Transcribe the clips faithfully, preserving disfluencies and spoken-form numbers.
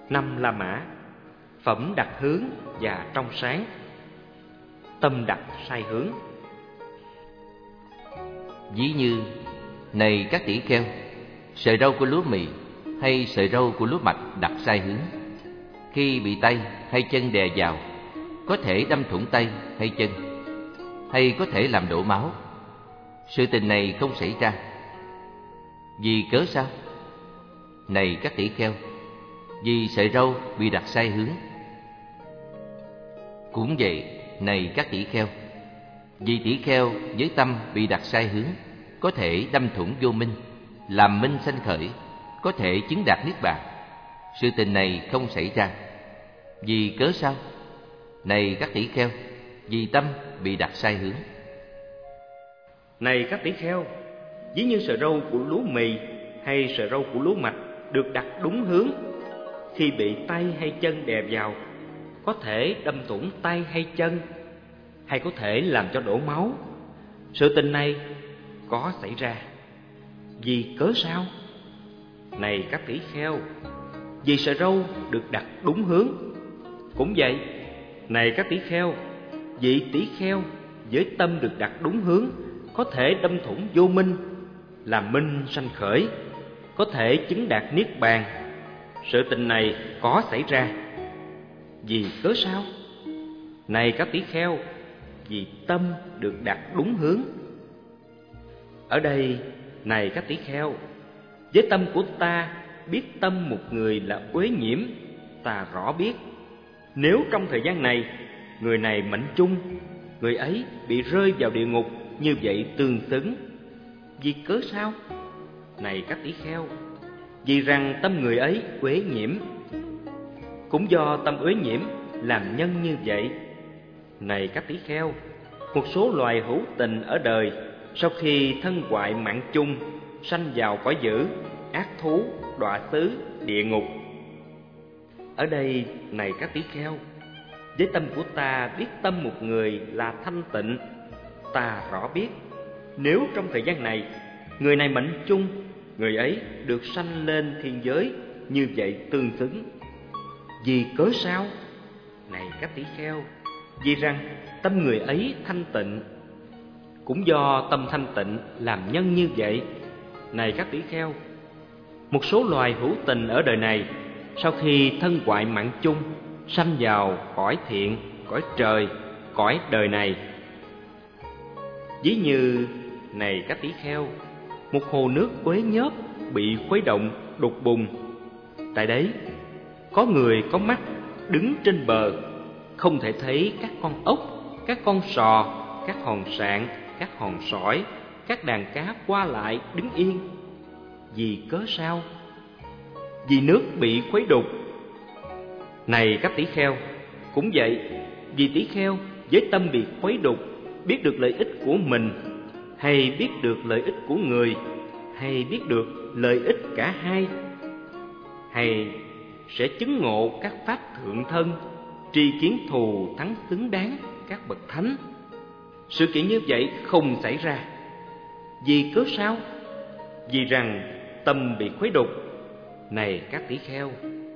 Năm La Mã. Phẩm đặt hướng và trong sáng, tâm đặt sai hướng. Ví như: này các tỷ kheo, sợi râu của lúa mì hay sợi râu của lúa mạch đặt sai hướng, khi bị tay hay chân đè vào, có thể đâm thủng tay hay chân, hay có thể làm đổ máu. Sự tình này không xảy ra. Vì cớ sao? Này các tỷ kheo, vì sợi râu bị đặt sai hướng. Cũng vậy, này các tỷ kheo, vì tỷ kheo với tâm bị đặt sai hướng, có thể đâm thủng vô minh, làm minh sanh khởi, có thể chứng đạt niết bàn. Sự tình này không xảy ra. Vì cớ sao? Này các tỷ kheo, vì tâm bị đặt sai hướng. Này các tỷ kheo, ví như sợi râu của lúa mì hay sợi râu của lúa mạch được đặt đúng hướng, khi bị tay hay chân đè vào, có thể đâm thủng tay hay chân, hay có thể làm cho đổ máu. Sự tình này có xảy ra. Vì cớ sao? Này các tỷ kheo, vì sợi râu được đặt đúng hướng. Cũng vậy, này các tỷ kheo, vị tỷ kheo với tâm được đặt đúng hướng, có thể đâm thủng vô minh, làm minh sanh khởi, có thể chứng đạt niết bàn. Sự tình này có xảy ra. Vì cớ sao? Này các tỷ kheo, vì tâm được đặt đúng hướng. Ở đây, này các tỷ kheo, với tâm của ta biết tâm một người là uế nhiễm, ta rõ biết, nếu trong thời gian này người này mệnh chung, người ấy bị rơi vào địa ngục, như vậy tương xứng. Vì cớ sao? Này các tỷ kheo, vì rằng tâm người ấy uế nhiễm. Cũng do tâm uế nhiễm làm nhân như vậy. Này các tỷ kheo, một số loài hữu tình ở đời, sau khi thân hoại mạng chung, sanh vào cõi dữ, ác thú, đọa xứ, địa ngục. Ở đây, này các tỷ kheo, với tâm của ta biết tâm một người là thanh tịnh, ta rõ biết, nếu trong thời gian này người này mệnh chung, người ấy được sanh lên thiên giới, như vậy tương xứng. Vì cớ sao? Này các tỷ kheo, vì rằng tâm người ấy thanh tịnh. Cũng do tâm thanh tịnh làm nhân như vậy. Này các tỷ kheo, một số loài hữu tình ở đời này, sau khi thân hoại mạng chung, sanh vào cõi thiện, cõi trời, cõi đời này. Ví như, này các tỷ kheo, một hồ nước uế nhớp bị khuấy động đục bùn. Tại đấy có người có mắt đứng trên bờ, không thể thấy các con ốc, các con sò, các hòn sạn, các hòn sỏi, các đàn cá qua lại đứng yên. Vì cớ sao? Vì nước bị khuấy đục. Này các tỷ kheo, cũng vậy, vì tỷ kheo với tâm bị khuấy đục, biết được lợi ích của mình, hay biết được lợi ích của người, hay biết được lợi ích cả hai, hay sẽ chứng ngộ các pháp thượng thân, tri kiến thù thắng xứng đáng các bậc thánh. Sự kiện như vậy không xảy ra. Vì cớ sao? Vì rằng tâm bị khuấy đục. Này các tỷ kheo,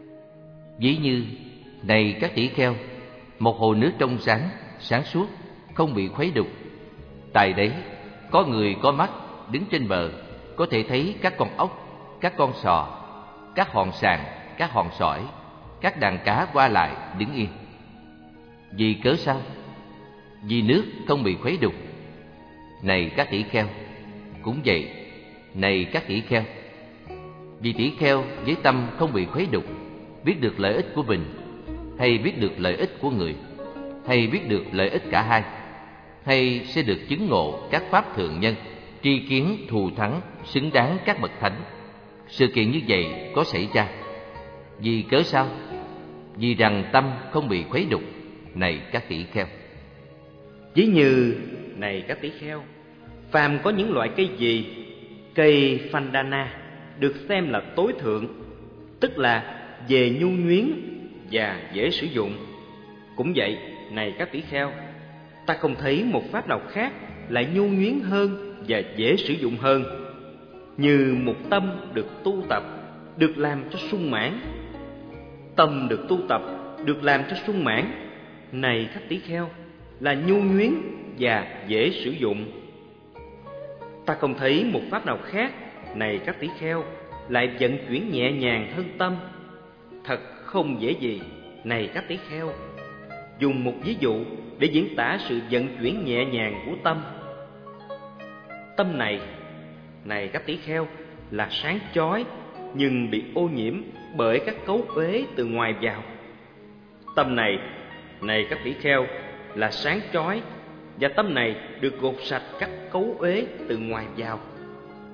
ví như, này các tỷ kheo, một hồ nước trong sáng, sáng suốt, không bị khuấy đục. Tại đấy có người có mắt đứng trên bờ, có thể thấy các con ốc, các con sò, các hòn sàn, các hòn sỏi, các đàn cá qua lại đứng yên. Vì cớ sao? Vì nước không bị khuấy đục. Này các tỷ kheo, cũng vậy, này các tỷ kheo, vì tỷ kheo với tâm không bị khuấy đục, biết được lợi ích của mình, hay biết được lợi ích của người, hay biết được lợi ích cả hai, hay sẽ được chứng ngộ các pháp thượng nhân, tri kiến thù thắng xứng đáng các bậc thánh. Sự kiện như vậy có xảy ra. Vì cớ sao? Vì rằng tâm không bị khuấy đục. Này các tỷ kheo, ví như, này các tỷ kheo, phàm có những loại cây gì, cây Phandana được xem là tối thượng, tức là về nhu nhuyến và dễ sử dụng. Cũng vậy, này các tỷ kheo, ta không thấy một pháp nào khác lại nhu nhuyến hơn và dễ sử dụng hơn, như một tâm được tu tập, được làm cho sung mãn. Tâm được tu tập, được làm cho sung mãn, này các tỷ kheo, là nhu nhuyến và dễ sử dụng. Ta không thấy một pháp nào khác, này các tỷ kheo, lại vận chuyển nhẹ nhàng hơn tâm. Thật không dễ gì, này các tỷ kheo. Dùng một ví dụ để diễn tả sự vận chuyển nhẹ nhàng của tâm. Tâm này, này các tỷ kheo, là sáng chói nhưng bị ô nhiễm bởi các cấu uế từ ngoài vào. Tâm này, này các tỷ kheo, là sáng chói, và tâm này được gột sạch các cấu uế từ ngoài vào.